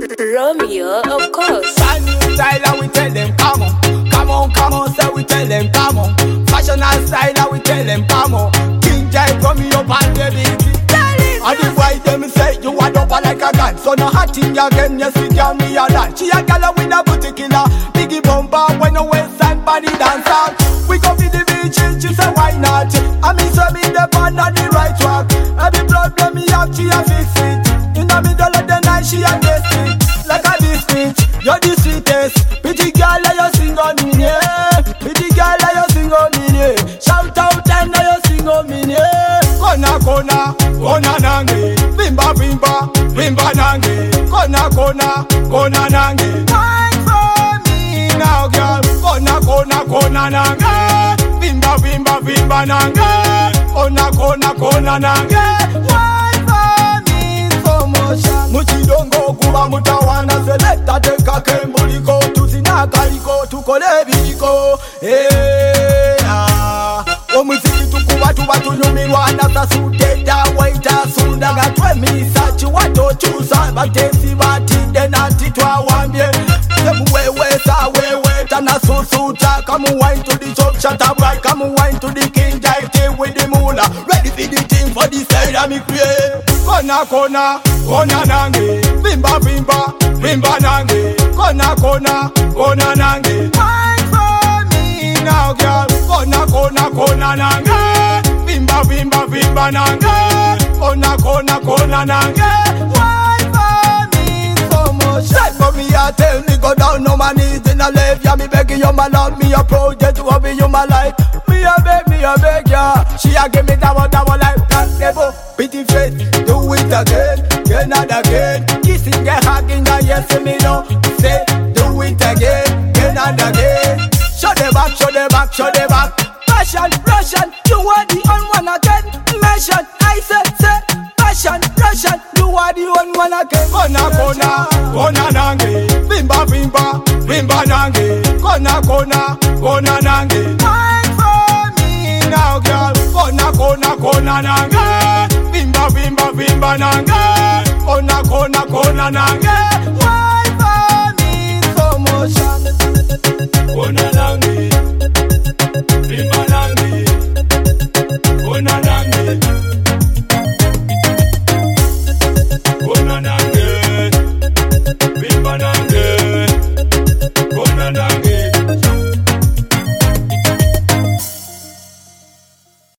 Romeo, of course. Brand new style and we tell them come on, come on, come on. Say we tell them come on. Fashion and style and we tell them come on. King Jive Romeo and baby. And the white them say you are double like a gun. So no hot thing again, yes we can me a dance. She a gal with a booty killer, biggie bumper when no waist and body dancer. We go to the beach, she say why not? I mean so me the band on the right track. Every blood when me up, she a fix it. In the middle of the night, she a taste it like a biscuit. You're the sweetest, pretty girl, you sing on me, yeah. Pretty girl, you sing on me, yeah. Shout out and you sing on me, yeah. Kona kona, kona nange, bimba bimba, bimba nange. Kona kona, kona nange. Wine for me now, girl. Kona kona, kona nange, bimba bimba, bimba nange. Kona kona, kona nange. Wine for me so motion. Muchidongo kuba mutawana selecta teka kembuliko tuzinakaliko tukole biliko. Omuziki tukuba tuba tunyumirwa nasasudeda waita sundaga twemisa chiwato chusa batesi batinde nanti twawambye temuwewesa weweta nasusuta. Come wine to the shop shut up right. Come wine to the King Jive team with the moolah. Ready for the team for the side of me create. Kona kona, kona nange, bimba bimba, bimba nange. Kona kona, kona nange. Wine for me now girl. Kona kona, kona nange, bimba bimba, bimba nange. Kona kona, kona nange. Wine for me so much. Say for me I tell me go down on my knees in a left. Yeah me begging you my love, me a project to be you my life. Me a beg ya. She a give me double like that level. Pretty face, do it again and again. Kissing and hugging and yes me know. Say do it again and again. Show the back, show the back, show the back. Passion, Russian, you are the only one again. Mention, I say, passion, Russian, you are the only one again. Kona kona, kona nange, bimba bimba, bimba nange. Kona kona, kona nange. Wine for me now, girl. Kona kona, kona nange, bimba bimba, bimba nange. Kona kona, kona nange. Wine for me so motion. Kona nange.